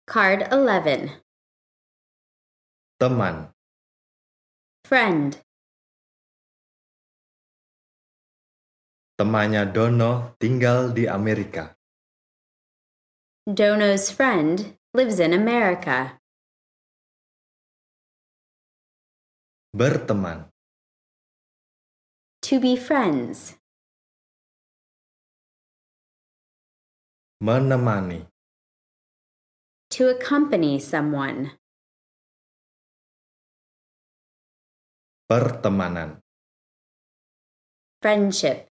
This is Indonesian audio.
Card 11. Teman. Friend. Temannya Dono tinggal di Amerika. Dono's friend lives in America. Berteman. To be friends. Menemani. To accompany someone. Pertemanan. Friendship.